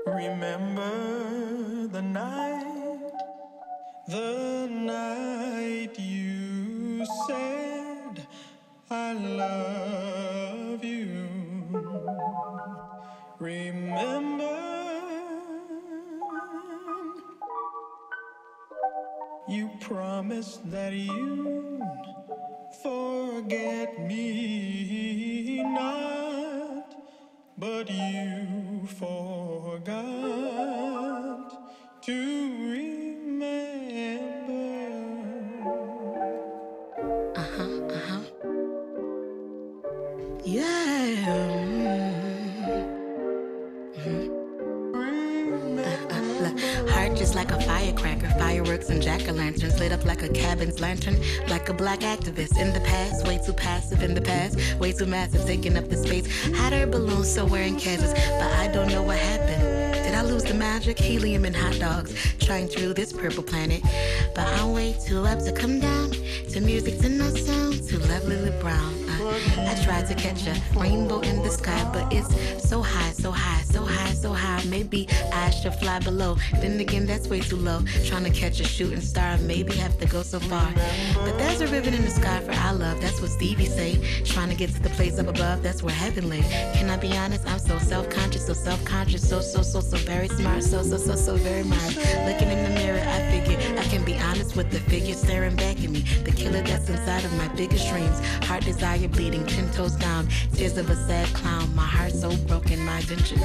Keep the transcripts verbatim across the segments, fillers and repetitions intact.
Remember the night, the night you said I love you. Remember you promised that you'd forget me not, but you forgot to remember. Uh-huh, uh-huh. Yeah. Mm-hmm. Uh, uh, look, heart just like a firecracker, fireworks and jack-o'-lanterns lit up like a cabin's lantern, like a black activist in the past, way too passive in the past, way too massive, taking up the space. Hot air balloons somewhere in Kansas, but I don't know what happened. Did I lose the magic? Helium and hot dogs, trying to rule this purple planet. But I'm way too up to come down, to music, to no sound, to lovely brown. Uh, I tried to catch a rainbow in the sky, but it's so high, so high, so high, so high. Maybe I should fly below. Then again, that's way too low. Trying to catch a shooting star, maybe have to go so far. But there's a ribbon in the sky for our love. That's what Stevie say. Trying to get to the place up above, that's where heaven lay. Can I be honest? I'm so self-conscious, so self-conscious, so, so, so, so very smart, so, so, so, so very smart. Looking in the mirror, I figure I can be honest with the figure staring back at me. The killer that's inside of my biggest dreams. Heart desire bleeding, ten toes down. Tears of a sad clown. My heart so broken, my venture.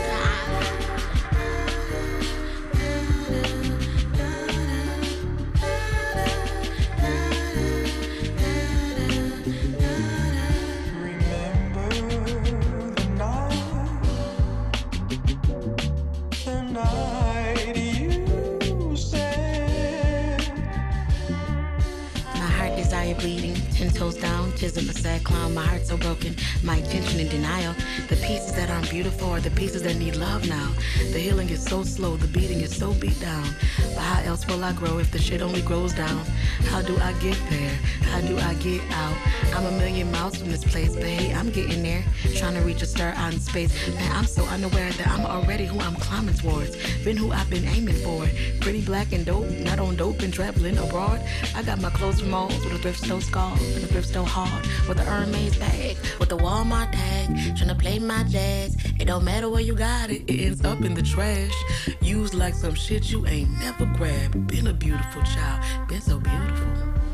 Bleeding, ten toes down, tears of a sad clown, my heart so broken, my intention in denial. The pieces that aren't beautiful are the pieces that need love now. The healing is so slow, the beating is so beat down. But how else will I grow if the shit only grows down? How do I get there? How do I get out? I'm a million miles from this place, but hey, I'm getting there. Trying to reach a star out in space. Man, I'm so unaware that I'm already who I'm climbing towards. Been who I've been aiming for. Pretty black and dope, not on dope and traveling abroad. I got my clothes from malls with a thrift store scarf and a thrift store hard. With a Hermes bag, with a Walmart tag. Trying to play my jazz. It don't matter where you got it, it ends up in the trash. Used like some shit you ain't never grabbed. Been a beautiful child, been so beautiful.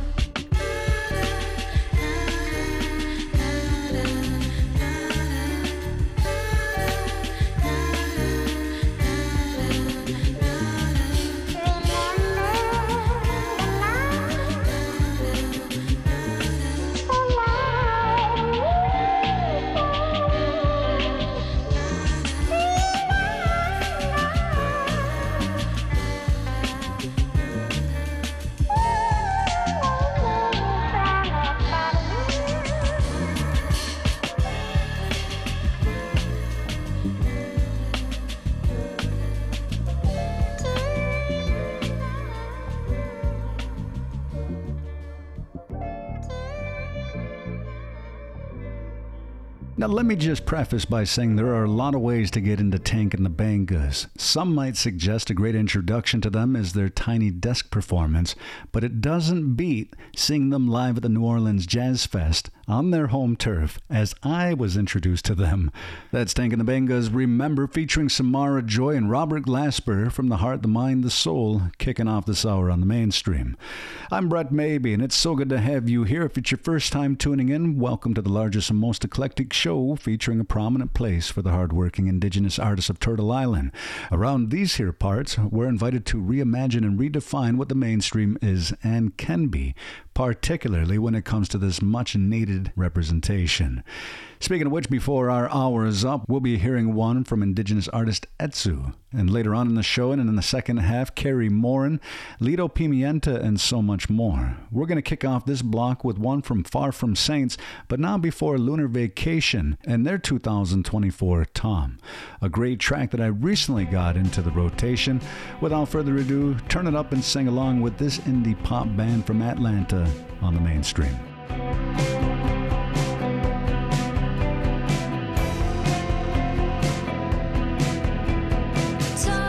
Now, let me just preface by saying there are a lot of ways to get into Tank and the Bangas. Some might suggest a great introduction to them is their tiny desk performance, but it doesn't beat seeing them live at the New Orleans Jazz Fest on their home turf, as I was introduced to them. That's Tank and the Bangas Remember, featuring Samara Joy and Robert Glasper from The Heart, the Mind, the Soul, kicking off this hour on the Mainstream. I'm Brett Maybe, and it's so good to have you here. If it's your first time tuning in, welcome to the largest and most eclectic show featuring a prominent place for the hardworking Indigenous artists of Turtle Island. Around these here parts, we're invited to reimagine and redefine what the mainstream is and can be, particularly when it comes to this much-needed representation. Speaking of which, before our hour is up, we'll be hearing one from Indigenous artist Etsu. And later on in the show and in the second half, Carrie Morin, Lido Pimienta, and so much more. We're going to kick off this block with one from Far From Saints, but now before Lunar Vacation and their two thousand twenty-four Tom. A great track that I recently got into the rotation. Without further ado, turn it up and sing along with this indie pop band from Atlanta on the Mainstream. Time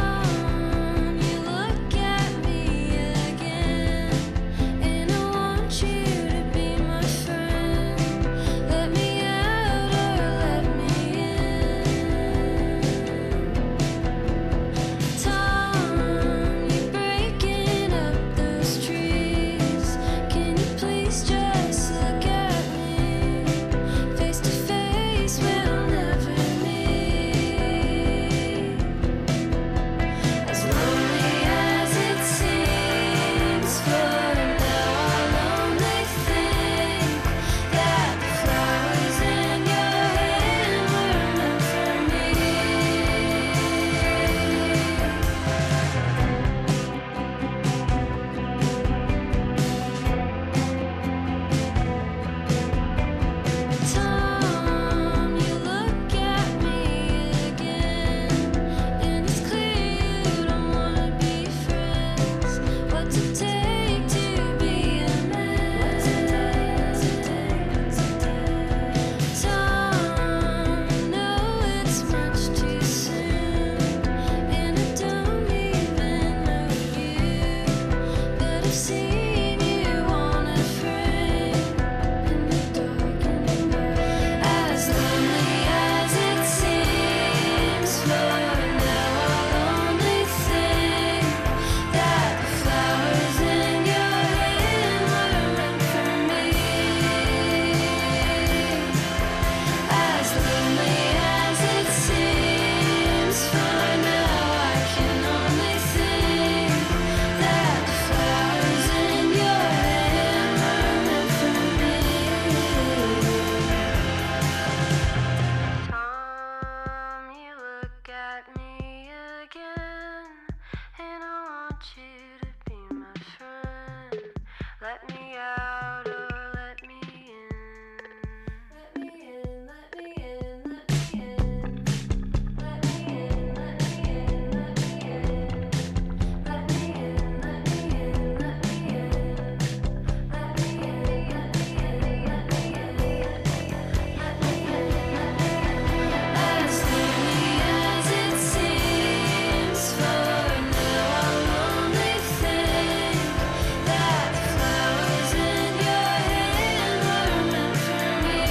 let me out or let me in. Let me in, let me in, let me in. Let me in, let me in, let me in. Let me in, let me in, let me in. Let me in, let me in, let me in. Let me in, let me in. As lonely as it seems, for now I'll only think that the flowers in your hand were meant for me.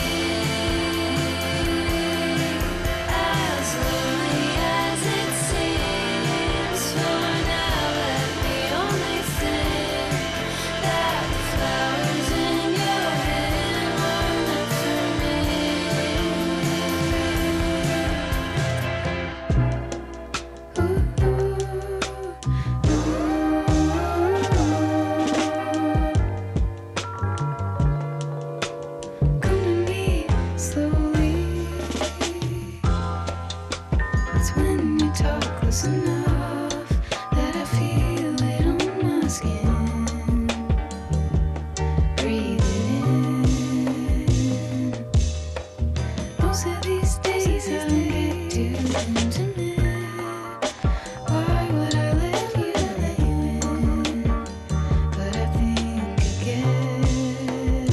As lonely as it seems, for now let me only think that the flowers in your hand were meant for Come to me slowly. It's when you talk close enough that I feel it on my skin. Breathe it in. Most of these days I don't get too intimate. Why would I let you in? But I think again.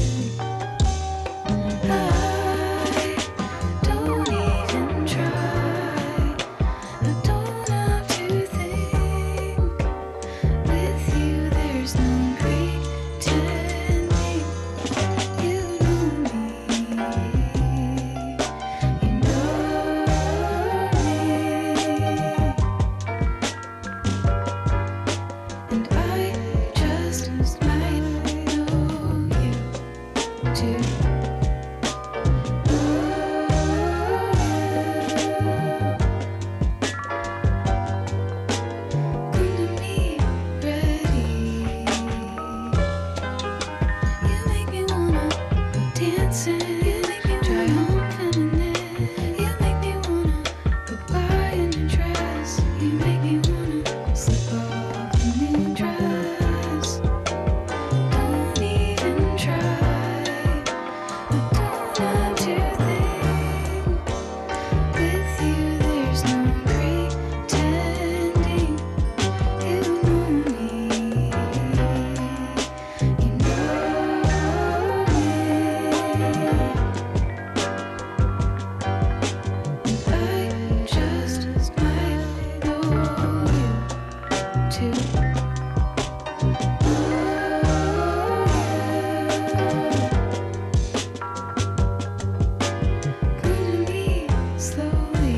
I don't even try. I don't have to think. With you, there's no pretending. You know me. You know me. And I just might know you too. Come to me ready. You make me wanna dance and try on feminine. You make me wanna go buy a new dress. You make me wanna slip off a new dress. Don't even try. I don't have to think. With you, there's no pretending. You know me. You know me. I just might know you too. Come to me slowly.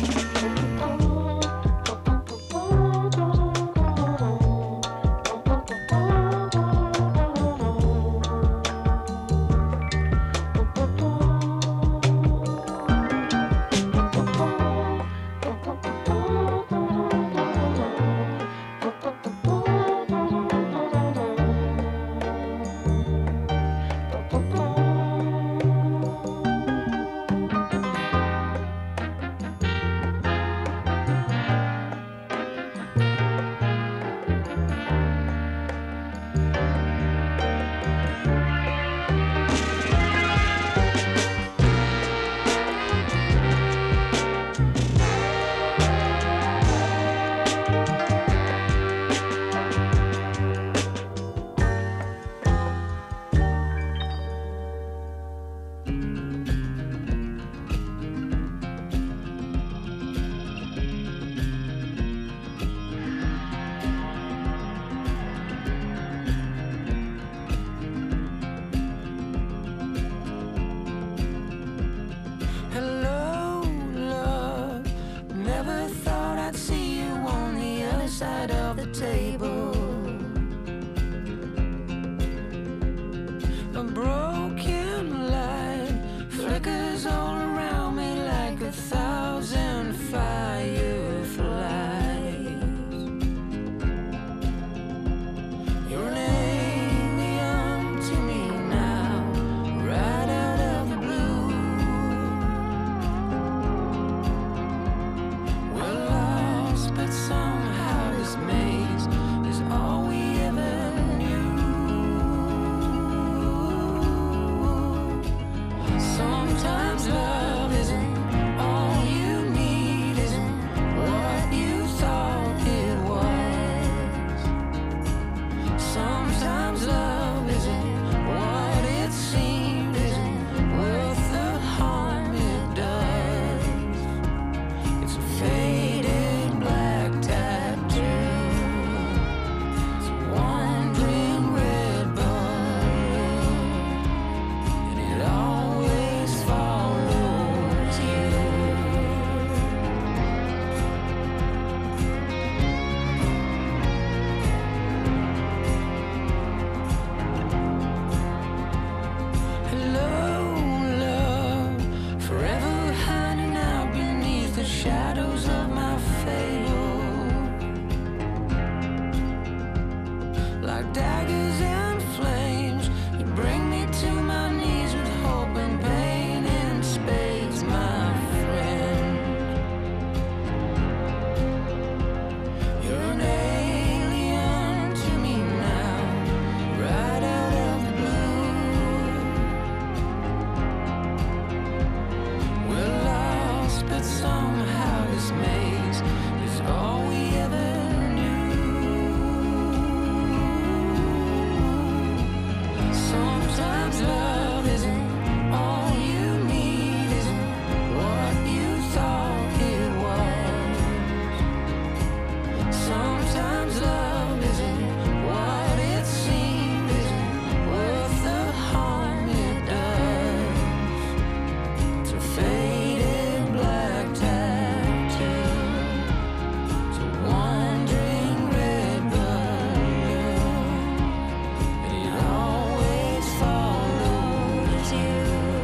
Hello, love. Never thought I'd see you on the other side of the table. A broken light flickers all around me like a thousand fireflies. You're an alien to me now, right out of the blue. We're lost, but somehow this maze is all we ever knew. Sometimes love isn't all you need, isn't what you thought it was. Sometimes love isn't what it seemed, isn't worth the harm it does. It's a faded black tattoo, it's a wandering red balloon, and it always follows you.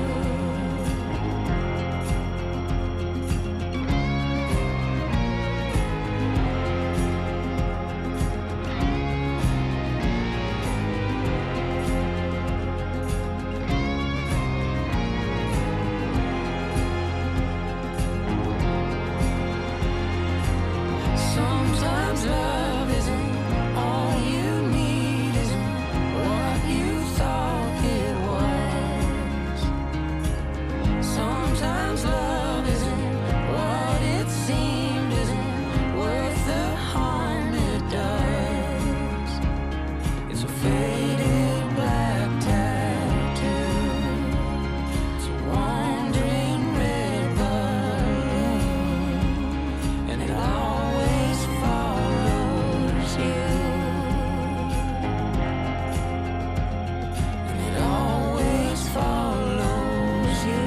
Sometimes love isn't all you need, isn't what you thought it was. Sometimes love isn't what it seemed, isn't worth the harm it does. It's a faded black tattoo, it's a wandering red balloon, and it always follows you. And it always follows you.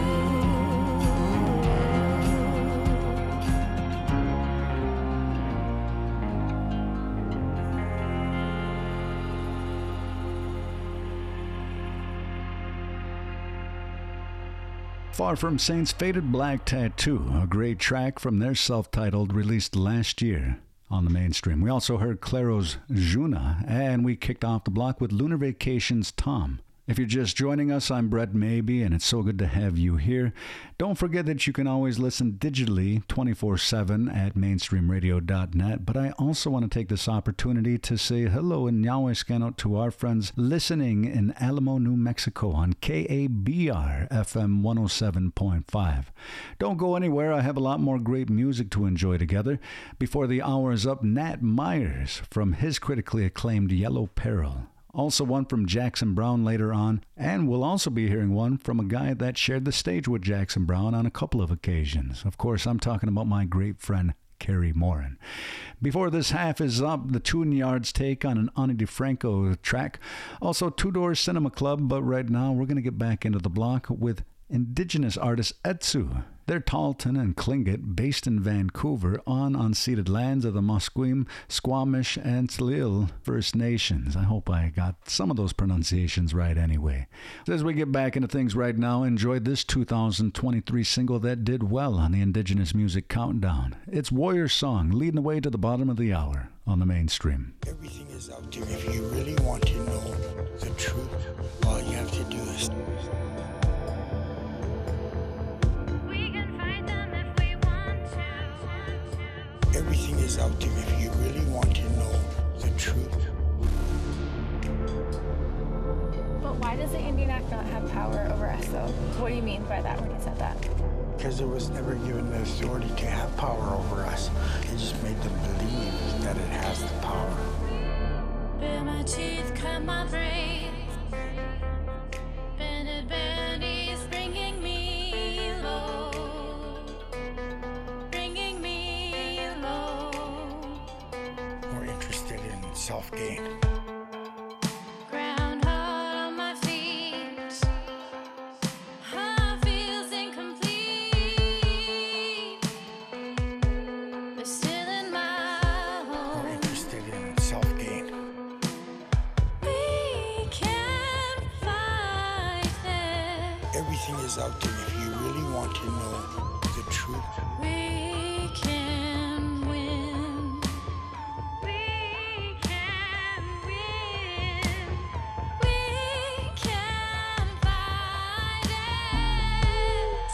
Far From Saints' Faded Black Tattoo, a great track from their self-titled, released last year on the mainstream. We also heard Claro's Juna, and we kicked off the block with Lunar Vacation's Tom. If you're just joining us, I'm Brett Maybe, and it's so good to have you here. Don't forget that you can always listen digitally twenty-four seven at mainstream radio dot net, but I also want to take this opportunity to say hello and Nyaweskanot to our friends listening in Alamo, New Mexico on K A B R F M one oh seven point five. Don't go anywhere. I have a lot more great music to enjoy together. Before the hour is up, Nat Myers from his critically acclaimed Yellow Peril. Also one from Jackson Browne later on, and we'll also be hearing one from a guy that shared the stage with Jackson Browne on a couple of occasions. Of course, I'm talking about my great friend Kerry Morin. Before this half is up, the Tune Yards take on an Ani DeFranco track. Also Two Doors Cinema Club, but right now we're going to get back into the block with Indigenous artist Etsu. They're Tahltan and Tlingit, based in Vancouver, on unceded lands of the Musqueam, Squamish, and Tsalil First Nations. I hope I got some of those pronunciations right anyway. As we get back into things right now, enjoy this two thousand twenty-three single that did well on the Indigenous Music Countdown. It's Warrior Song, leading the way to the bottom of the hour on the mainstream. Everything is out there. If you really want to know the truth, all you have to do is We can fight them if we want to. everything is out there. If you really want to know the truth. But why does the Indian Act not have power over us, though? What do you mean by that when you said that? Because it was never given the authority to have power over us. It just made them believe that it has the power. Bare my teeth, cut my brain. Bended bandies, bringing me low. Bringing me low. More interested in self-gain. Ground hard on my feet. Heart feels incomplete. But still in my More home. interested in self-gain. We can fight it. Everything is out there. If you really want to know the truth. We can win. We can win. We can fight it.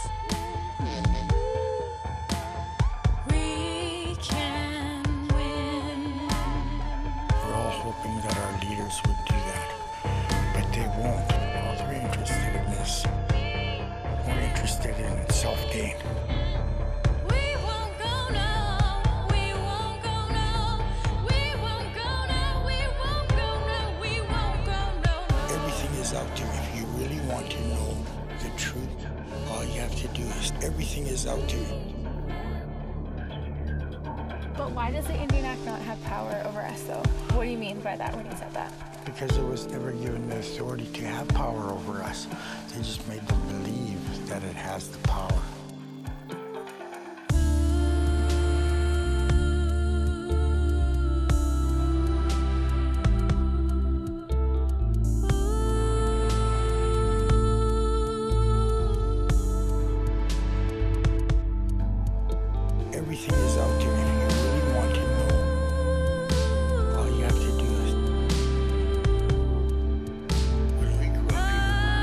We can win. We're all hoping that our leaders would do that. But they won't. All they're interested in is more interested in self-gain. We won't go no. We won't go no. We won't go no. We won't go no. We won't go no. Everything is out there. If you really want to know the truth, all you have to do is everything is out there. But why does the Indian Act not have power over us, though? What do you mean by that when you said that? Because it was never given the authority to have power over us. They just made them believe that it has the power. Everything is out there. If you really want to know, all you have to do is when we grew up here,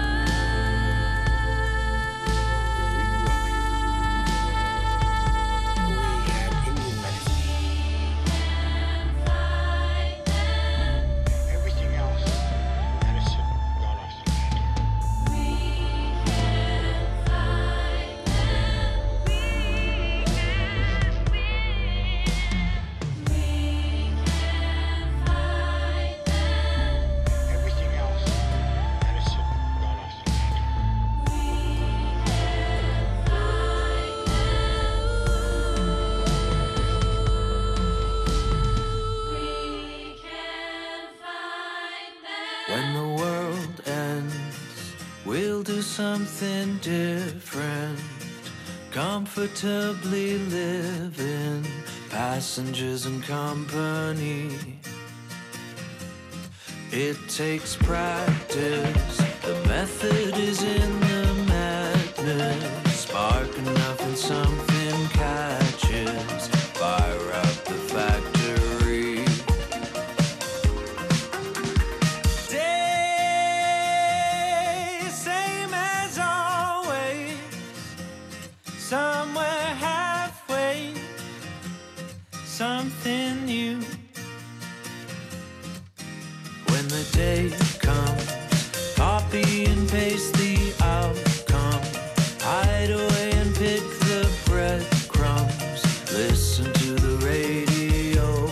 when we grew up here, we had Indian medicine. Everything else, medicine got us the Everything else, medicine got us the When the world ends, we'll do something different. Comfortably living, passengers and company. It takes practice, the method is in the madness. Spark enough and something catches, fire up the factory. Day, same as always, somewhere halfway, something new. When the day comes, copy and paste the outcome. Hide away and pick the breadcrumbs. Listen to the radio.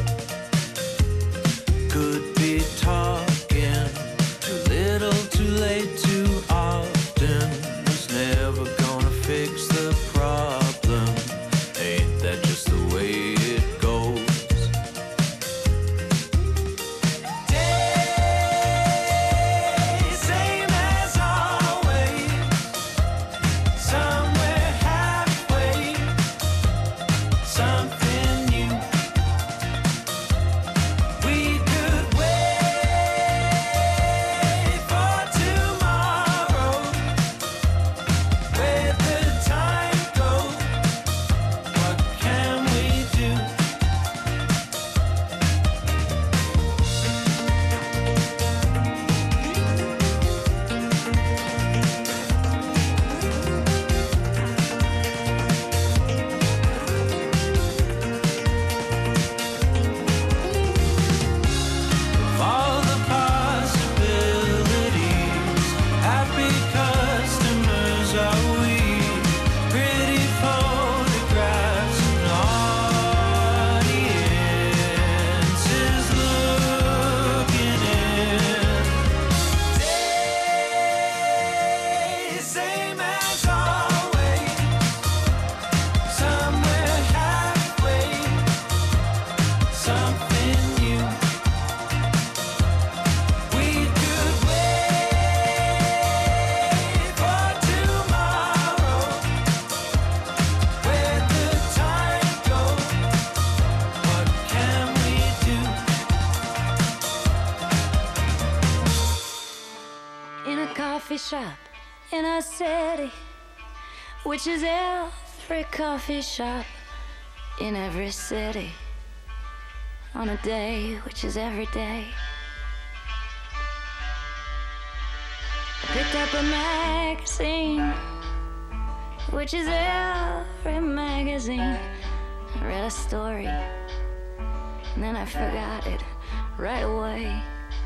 Could be talking too little, too late, too often. Was never gonna fix the problem. Ain't that just the way it goes? Day, same as always, somewhere halfway, something new. We could wait for tomorrow. Where the time goes, what can we do? All the possibilities, happy customers are we. Pretty photographs and audiences looking in. Day, same as always, somewhere halfway, something new. We could wait for tomorrow. Where the time goes, what can we do? In a coffee shop in a city, which is every coffee shop in every city, on a day which is every day. I picked up a magazine, which is every magazine. I read a story, and then I forgot it right away.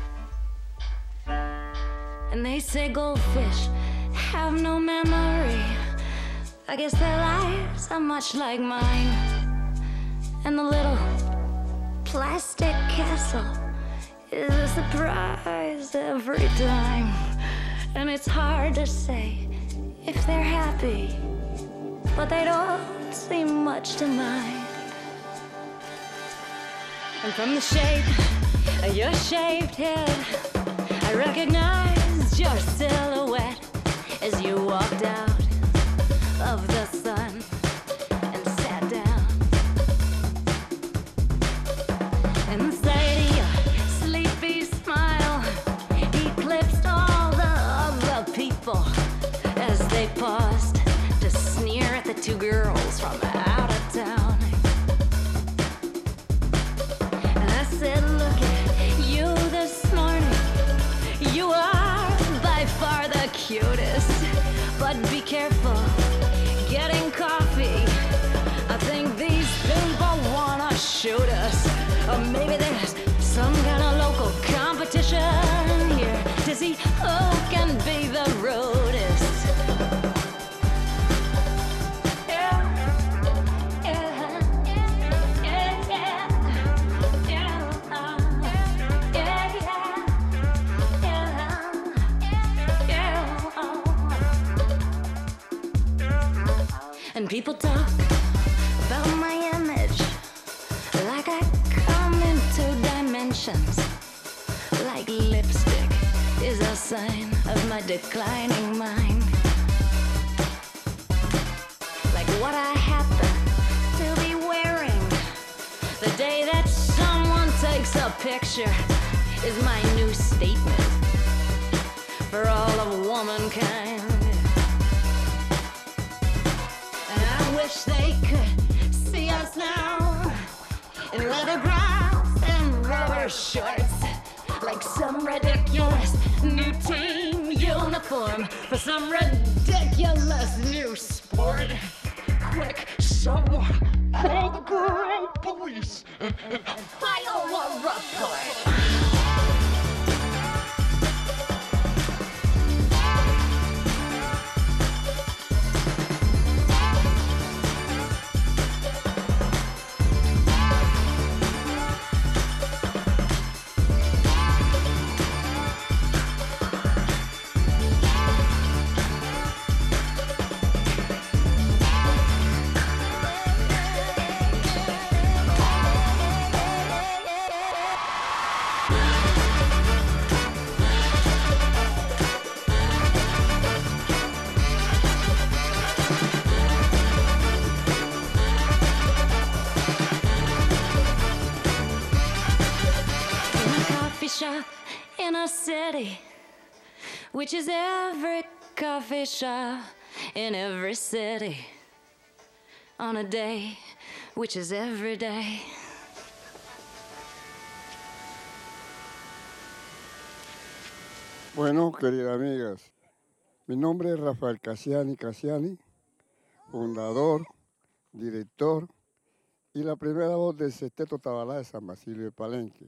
And they say goldfish have no memory. I guess their lives are much like mine. And the little plastic castle is a surprise every time. And it's hard to say if they're happy, but they don't seem much to mind. And from the shape of your shaved head, I recognized your silhouette as you walked out of the sun and sat down. And the sight of your sleepy smile eclipsed all the other people as they paused to sneer at the two girls from out of town. And I said, look at you this morning. You are by far the cutest, but be careful getting coffee. I think these people wanna shoot us. Or maybe there's some kind of local competition here to see who can be the rudest. Yeah, yeah, yeah, yeah, yeah, yeah, yeah. And people talk about my image like I come in two dimensions, like lipstick is a sign of my declining mind. Like what I happen to be wearing the day that someone takes a picture is my new statement for all of womankind. And I wish they could see us now in leather gloves and rubber shorts, like some ridiculous new team uniform for some ridiculous new sport. Quick, someone call the borough police and, and file a report. Shop in a city, which is every coffee shop in every city, on a day, which is every day. Bueno, queridas amigas, mi nombre es Rafael Casiani Casiani, fundador, director y la primera voz del Sexteto Tabalá de San Basilio de Palenque.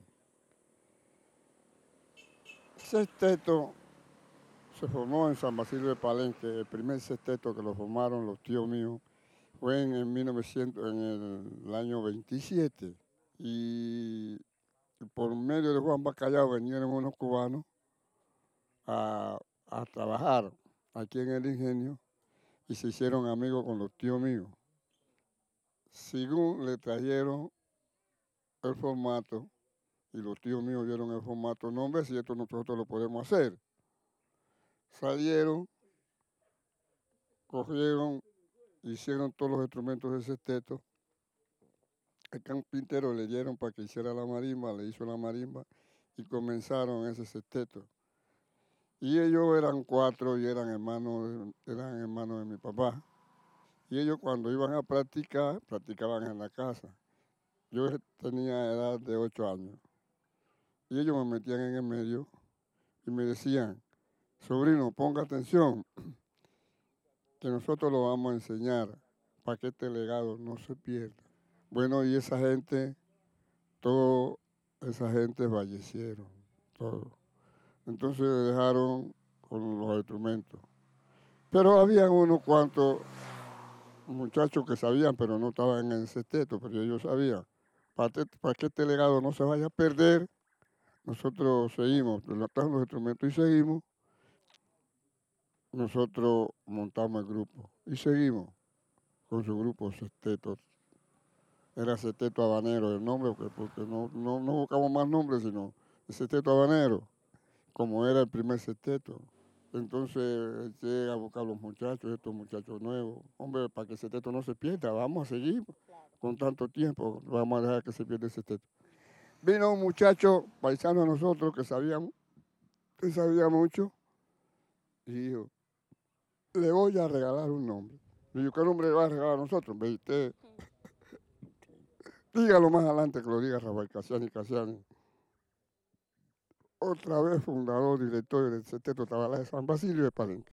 Sexteto se formó en San Basilio de Palenque. El primer sexteto que lo formaron los tíos míos fue en, en mil novecientos, en el, el año veintisiete. Y por medio de Juan Bacallao vinieron unos cubanos a, a trabajar aquí en el ingenio y se hicieron amigos con los tíos míos. Según le trajeron el formato, y los tíos míos vieron el formato, no, hombre, si esto nosotros lo podemos hacer. Salieron, cogieron, hicieron todos los instrumentos del sexteto. El carpintero le dieron para que hiciera la marimba, le hizo la marimba y comenzaron ese sexteto. Y ellos eran cuatro y eran hermanos, eran hermanos de mi papá. Y ellos cuando iban a practicar, practicaban en la casa. Yo tenía edad de ocho años. Y ellos me metían en el medio y me decían, sobrino, ponga atención, que nosotros lo vamos a enseñar para que este legado no se pierda. Bueno, y esa gente, toda esa gente fallecieron, todos. Entonces dejaron con los instrumentos. Pero había unos cuantos muchachos que sabían, pero no estaban en el sexteto, pero ellos sabían, para, para que este legado no se vaya a perder, nosotros seguimos, relatamos los instrumentos y seguimos. Nosotros montamos el grupo y seguimos con su grupo Sexteto. Era Sexteto Habanero el nombre, porque, porque no, no, no buscamos más nombres, sino el Sexteto Habanero, como era el primer sexteto. Entonces llega a buscar a los muchachos, estos muchachos nuevos. Hombre, para que el sexteto no se pierda, vamos a seguir con tanto tiempo, vamos a dejar que se pierda el sexteto. Vino un muchacho paisano a nosotros que sabía, que sabía mucho y dijo, le voy a regalar un nombre. Y yo, ¿qué nombre le va a regalar a nosotros? Me dice, dígalo más adelante, que lo diga Rafael Casiani Casiani. Otra vez fundador, director del Sexteto Tabalá de San Basilio de Palenque.